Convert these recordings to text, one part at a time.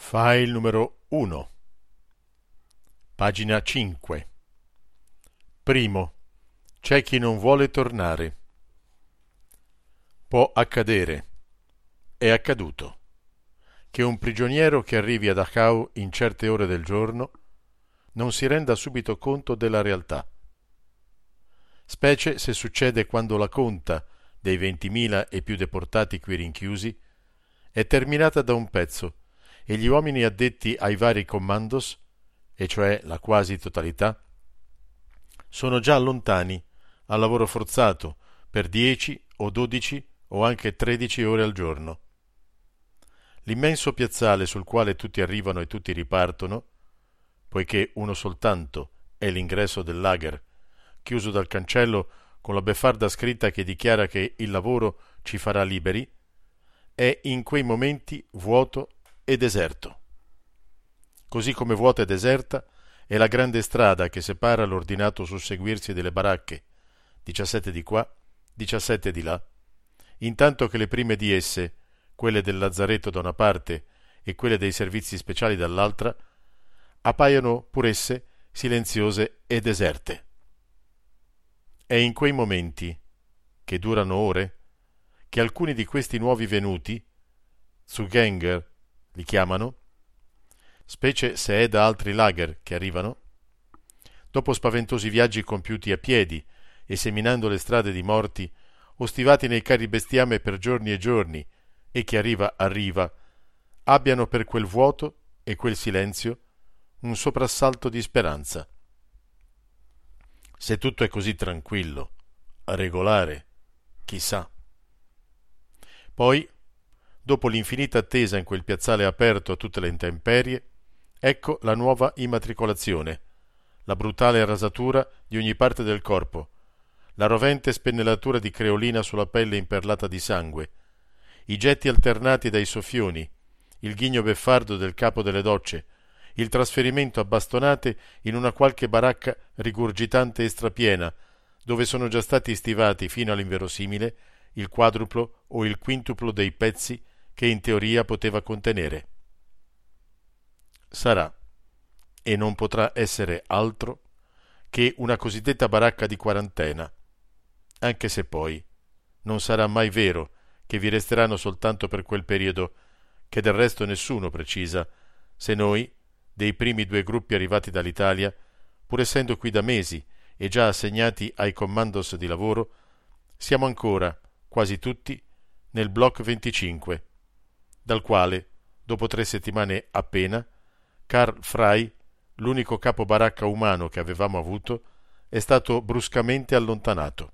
File numero 1, pagina 5. Primo, c'è chi non vuole tornare. Può accadere, è accaduto, che un prigioniero che arrivi a Dachau in certe ore del giorno non si renda subito conto della realtà. Specie se succede quando la conta dei 20.000 e più deportati qui rinchiusi è terminata da un pezzo e gli uomini addetti ai vari commandos, e cioè la quasi totalità, sono già lontani al lavoro forzato per 10 o 12 o anche 13 ore al giorno. L'immenso piazzale sul quale tutti arrivano e tutti ripartono, poiché uno soltanto è l'ingresso del lager, chiuso dal cancello con la beffarda scritta che dichiara che il lavoro ci farà liberi, è in quei momenti vuoto e deserto. Così come vuota e deserta è la grande strada che separa l'ordinato susseguirsi delle baracche, 17 di qua, 17 di là, intanto che le prime di esse, quelle del lazzaretto da una parte e quelle dei servizi speciali dall'altra, appaiono pur esse silenziose e deserte. È in quei momenti, che durano ore, che alcuni di questi nuovi venuti, Zugänger li chiamano, specie se è da altri lager che arrivano, dopo spaventosi viaggi compiuti a piedi e seminando le strade di morti, o stivati nei carri bestiame per giorni e giorni, e chi arriva, abbiano per quel vuoto e quel silenzio un soprassalto di speranza. Se tutto è così tranquillo, regolare, chissà. Poi, dopo l'infinita attesa in quel piazzale aperto a tutte le intemperie, ecco la nuova immatricolazione, la brutale rasatura di ogni parte del corpo, la rovente spennellatura di creolina sulla pelle imperlata di sangue, i getti alternati dai soffioni, il ghigno beffardo del capo delle docce, il trasferimento a bastonate in una qualche baracca rigurgitante e strapiena, dove sono già stati stivati fino all'inverosimile il quadruplo o il quintuplo dei pezzi che in teoria poteva contenere. Sarà, e non potrà essere altro, che una cosiddetta baracca di quarantena, anche se poi non sarà mai vero che vi resteranno soltanto per quel periodo, che del resto nessuno precisa, se noi, dei primi 2 gruppi arrivati dall'Italia, pur essendo qui da mesi e già assegnati ai commandos di lavoro, siamo ancora, quasi tutti, nel Block 25, dal quale, dopo 3 settimane appena, Karl Frey, l'unico capo baracca umano che avevamo avuto, è stato bruscamente allontanato.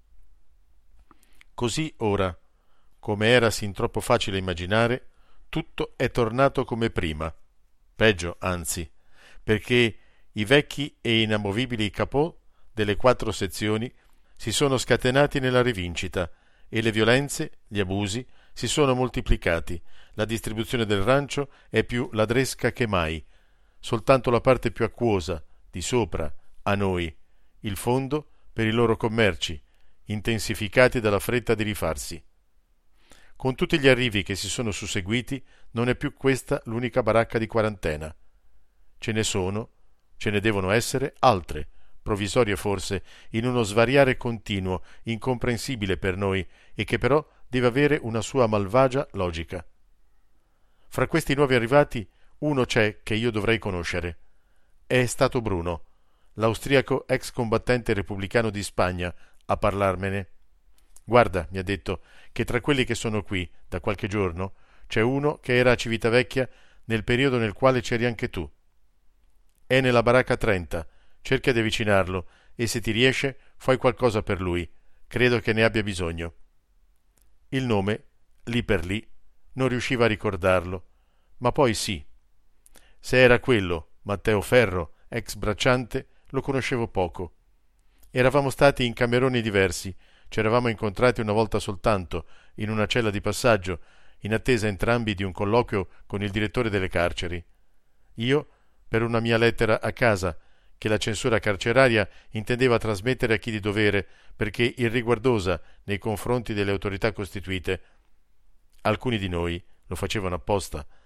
Così ora, come era sin troppo facile immaginare, tutto è tornato come prima, peggio anzi, perché i vecchi e inamovibili capò delle 4 sezioni si sono scatenati nella rivincita e le violenze, gli abusi si sono moltiplicati, la distribuzione del rancio è più ladresca che mai, soltanto la parte più acquosa, di sopra, a noi, il fondo per i loro commerci, intensificati dalla fretta di rifarsi. Con tutti gli arrivi che si sono susseguiti, non è più questa l'unica baracca di quarantena. Ce ne devono essere altre, provvisorie forse, in uno svariare continuo, incomprensibile per noi, e che però deve avere una sua malvagia logica. Fra questi nuovi arrivati, uno c'è che io dovrei conoscere. È stato Bruno, l'austriaco ex combattente repubblicano di Spagna, a parlarmene. Guarda, mi ha detto, che tra quelli che sono qui da qualche giorno c'è uno che era a Civitavecchia nel periodo nel quale c'eri anche tu. È nella baracca 30, cerca di avvicinarlo e se ti riesce fai qualcosa per lui, credo che ne abbia bisogno. Il nome, lì per lì, non riusciva a ricordarlo, ma poi sì. Se era quello, Matteo Ferro, ex bracciante, lo conoscevo poco. Eravamo stati in cameroni diversi, ci eravamo incontrati una volta soltanto, in una cella di passaggio, in attesa entrambi di un colloquio con il direttore delle carceri. Io, per una mia lettera a casa, che la censura carceraria intendeva trasmettere a chi di dovere, perché irriguardosa nei confronti delle autorità costituite. Alcuni di noi lo facevano apposta,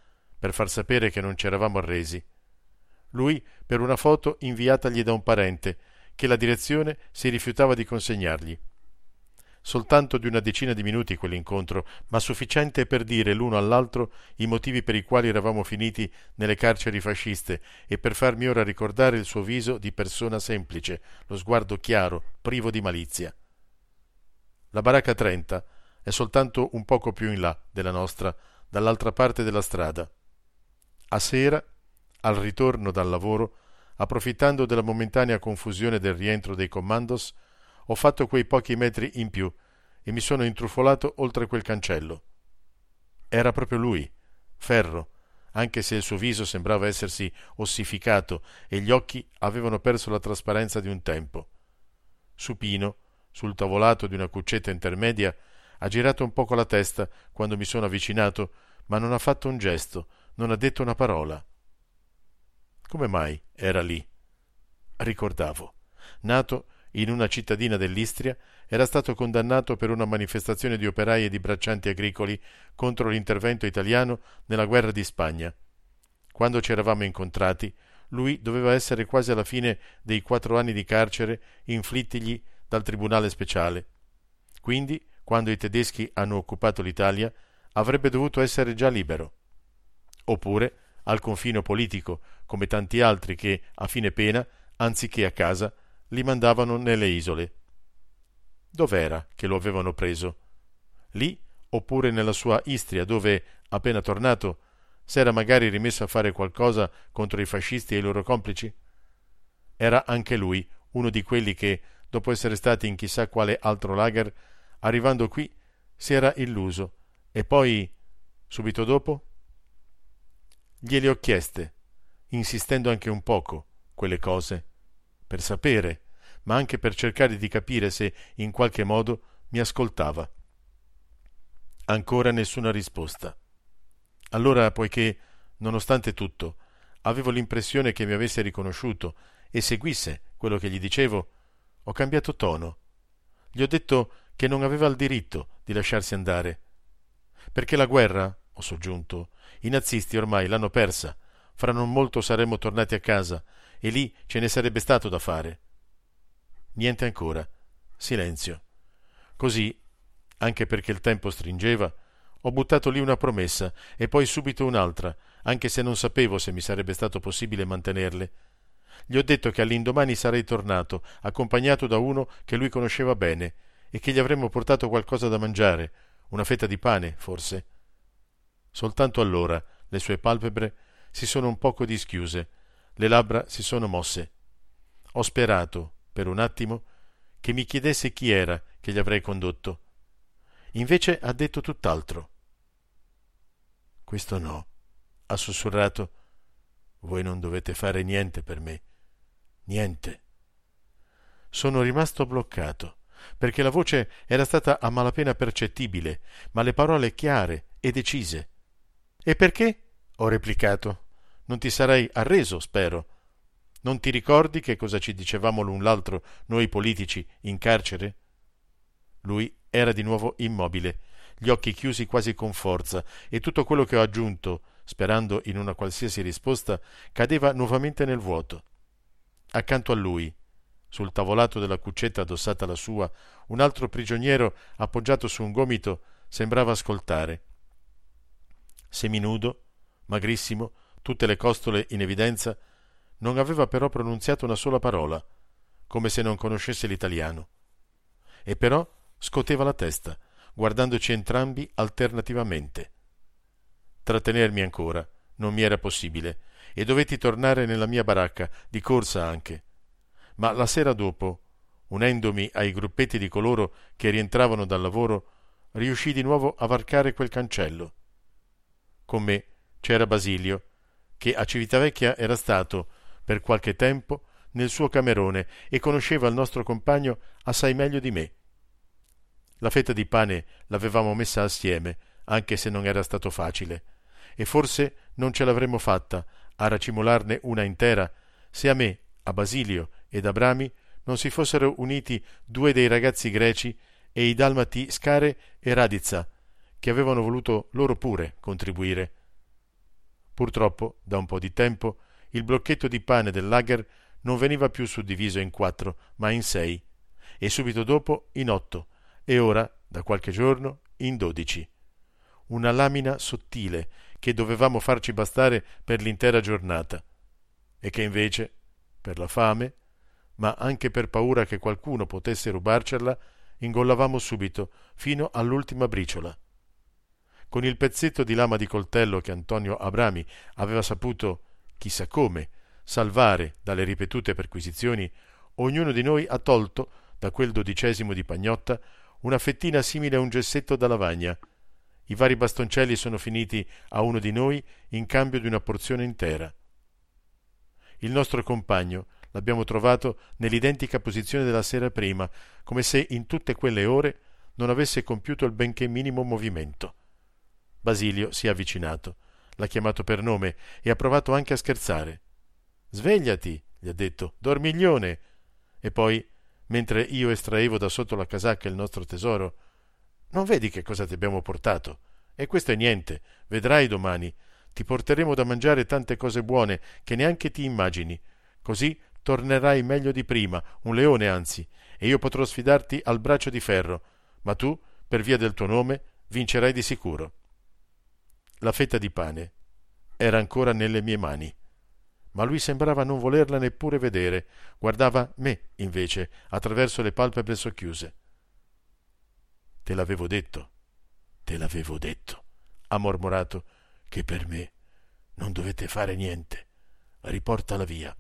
per far sapere che non ci eravamo arresi. Lui per una foto inviatagli da un parente, che la direzione si rifiutava di consegnargli. Soltanto di una decina di minuti quell'incontro, ma sufficiente per dire l'uno all'altro i motivi per i quali eravamo finiti nelle carceri fasciste e per farmi ora ricordare il suo viso di persona semplice, lo sguardo chiaro, privo di malizia. La baracca 30 è soltanto un poco più in là della nostra, dall'altra parte della strada. A sera, al ritorno dal lavoro, approfittando della momentanea confusione del rientro dei commandos, ho fatto quei pochi metri in più e mi sono intrufolato oltre quel cancello. Era proprio lui, Ferro, anche se il suo viso sembrava essersi ossificato e gli occhi avevano perso la trasparenza di un tempo. Supino, sul tavolato di una cuccetta intermedia, ha girato un poco la testa quando mi sono avvicinato, ma non ha fatto un gesto, non ha detto una parola. Come mai era lì? Ricordavo. Nato in una cittadina dell'Istria, era stato condannato per una manifestazione di operai e di braccianti agricoli contro l'intervento italiano nella guerra di Spagna. Quando ci eravamo incontrati, lui doveva essere quasi alla fine dei 4 anni di carcere inflittigli dal tribunale speciale. Quindi, quando i tedeschi hanno occupato l'Italia, avrebbe dovuto essere già libero. Oppure al confino politico, come tanti altri che, a fine pena, anziché a casa, li mandavano nelle isole. Dov'era che lo avevano preso? Lì, oppure nella sua Istria, dove, appena tornato, s'era magari rimesso a fare qualcosa contro i fascisti e i loro complici? Era anche lui uno di quelli che, dopo essere stati in chissà quale altro lager, arrivando qui, si era illuso, e poi, subito dopo? Gliele ho chieste, insistendo anche un poco, quelle cose, per sapere, ma anche per cercare di capire se, in qualche modo, mi ascoltava. Ancora nessuna risposta. Allora, poiché, nonostante tutto, avevo l'impressione che mi avesse riconosciuto e seguisse quello che gli dicevo, ho cambiato tono. Gli ho detto che non aveva il diritto di lasciarsi andare. Perché la guerra, ho soggiunto, i nazisti ormai l'hanno persa, fra non molto saremmo tornati a casa e lì ce ne sarebbe stato da fare. Niente ancora. Silenzio. Così, anche perché il tempo stringeva, ho buttato lì una promessa e poi subito un'altra, anche se non sapevo se mi sarebbe stato possibile mantenerle. Gli ho detto che all'indomani sarei tornato, accompagnato da uno che lui conosceva bene, e che gli avremmo portato qualcosa da mangiare, una fetta di pane, forse. Soltanto allora le sue palpebre si sono un poco dischiuse, le labbra si sono mosse. Ho sperato, per un attimo, che mi chiedesse chi era che gli avrei condotto. Invece ha detto tutt'altro. Questo no, ha sussurrato. Voi non dovete fare niente per me. Niente. Sono rimasto bloccato, perché la voce era stata a malapena percettibile, ma le parole chiare e decise. E perché? Ho replicato. Non ti sarai arreso, spero. Non ti ricordi che cosa ci dicevamo l'un l'altro, noi politici, in carcere? Lui era di nuovo immobile, gli occhi chiusi quasi con forza, e tutto quello che ho aggiunto, sperando in una qualsiasi risposta, cadeva nuovamente nel vuoto. Accanto a lui, sul tavolato della cuccetta addossata alla sua, un altro prigioniero, appoggiato su un gomito, sembrava ascoltare. Seminudo, magrissimo, tutte le costole in evidenza, non aveva però pronunziato una sola parola, come se non conoscesse l'italiano. E però scoteva la testa, guardandoci entrambi alternativamente. Trattenermi ancora non mi era possibile, e dovetti tornare nella mia baracca, di corsa anche. Ma la sera dopo, unendomi ai gruppetti di coloro che rientravano dal lavoro, riuscii di nuovo a varcare quel cancello. Con me c'era Basilio, che a Civitavecchia era stato, per qualche tempo, nel suo camerone e conosceva il nostro compagno assai meglio di me. La fetta di pane l'avevamo messa assieme, anche se non era stato facile, e forse non ce l'avremmo fatta a racimolarne una intera se a me, a Basilio ed a Brami non si fossero uniti 2 dei ragazzi greci e i dalmati Scare e Radizza, che avevano voluto loro pure contribuire. Purtroppo, da un po' di tempo, il blocchetto di pane del lager non veniva più suddiviso in 4, ma in 6, e subito dopo in 8, e ora, da qualche giorno, in 12. Una lamina sottile che dovevamo farci bastare per l'intera giornata, e che invece, per la fame, ma anche per paura che qualcuno potesse rubarcela, ingollavamo subito, fino all'ultima briciola. Con il pezzetto di lama di coltello che Antonio Abrami aveva saputo, chissà come, salvare dalle ripetute perquisizioni, ognuno di noi ha tolto, da quel 12° di pagnotta, una fettina simile a un gessetto da lavagna. I vari bastoncelli sono finiti a uno di noi in cambio di una porzione intera. Il nostro compagno l'abbiamo trovato nell'identica posizione della sera prima, come se in tutte quelle ore non avesse compiuto il benché minimo movimento. Basilio si è avvicinato, l'ha chiamato per nome e ha provato anche a scherzare. «Svegliati», gli ha detto, «dormiglione!» E poi, mentre io estraevo da sotto la casacca il nostro tesoro, «Non vedi che cosa ti abbiamo portato? E questo è niente, vedrai domani. Ti porteremo da mangiare tante cose buone che neanche ti immagini. Così tornerai meglio di prima, un leone anzi, e io potrò sfidarti al braccio di ferro, ma tu, per via del tuo nome, vincerai di sicuro». La fetta di pane era ancora nelle mie mani, ma lui sembrava non volerla neppure vedere, guardava me, invece, attraverso le palpebre socchiuse. «Te l'avevo detto, ha mormorato, che per me non dovete fare niente. Riportala via».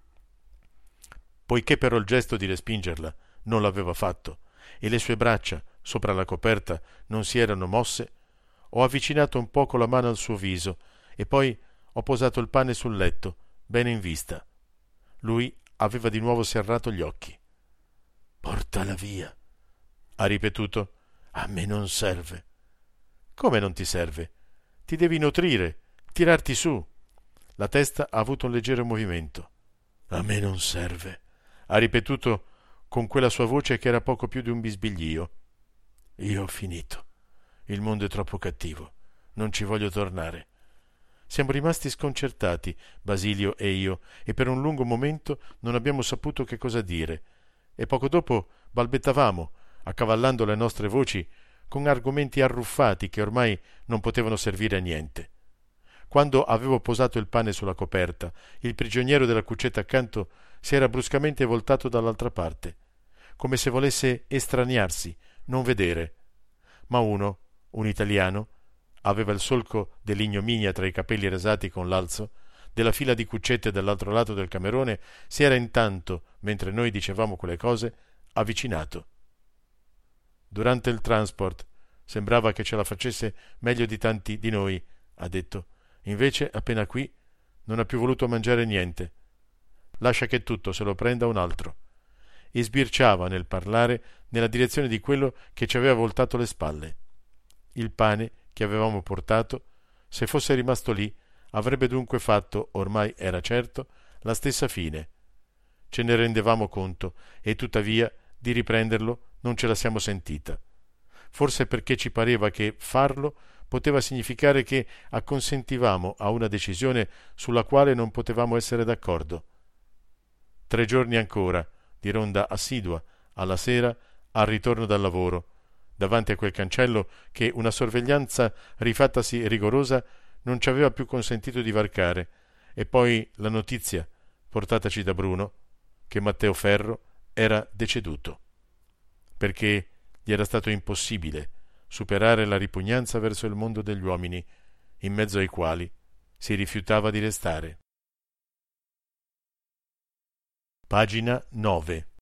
Poiché però il gesto di respingerla non l'aveva fatto e le sue braccia sopra la coperta non si erano mosse, ho avvicinato un poco la mano al suo viso e poi ho posato il pane sul letto, bene in vista. Lui aveva di nuovo serrato gli occhi. «Portala via», ha ripetuto. «A me non serve». «Come non ti serve? Ti devi nutrire, tirarti su». La testa ha avuto un leggero movimento. «A me non serve», ha ripetuto con quella sua voce che era poco più di un bisbiglio. «Io ho finito. Il mondo è troppo cattivo. Non ci voglio tornare». Siamo rimasti sconcertati, Basilio e io, e per un lungo momento non abbiamo saputo che cosa dire, e poco dopo balbettavamo, accavallando le nostre voci, con argomenti arruffati che ormai non potevano servire a niente. Quando avevo posato il pane sulla coperta, il prigioniero della cuccetta accanto si era bruscamente voltato dall'altra parte, come se volesse estraniarsi, non vedere. Ma un italiano, aveva il solco dell'ignominia tra i capelli rasati con l'alzo, della fila di cuccette dall'altro lato del camerone, si era intanto, mentre noi dicevamo quelle cose, avvicinato. «Durante il transport sembrava che ce la facesse meglio di tanti di noi», ha detto. «Invece, appena qui, non ha più voluto mangiare niente. Lascia che tutto se lo prenda un altro». E sbirciava nel parlare nella direzione di quello che ci aveva voltato le spalle. Il pane che avevamo portato, se fosse rimasto lì, avrebbe dunque fatto, ormai era certo, la stessa fine. Ce ne rendevamo conto, e tuttavia di riprenderlo non ce la siamo sentita. Forse perché ci pareva che farlo poteva significare che acconsentivamo a una decisione sulla quale non potevamo essere d'accordo. 3 giorni ancora, di ronda assidua, alla sera, al ritorno dal lavoro, davanti a quel cancello che una sorveglianza rifattasi rigorosa non ci aveva più consentito di varcare, e poi la notizia, portataci da Bruno, che Matteo Ferro era deceduto, perché gli era stato impossibile superare la ripugnanza verso il mondo degli uomini, in mezzo ai quali si rifiutava di restare. Pagina 9.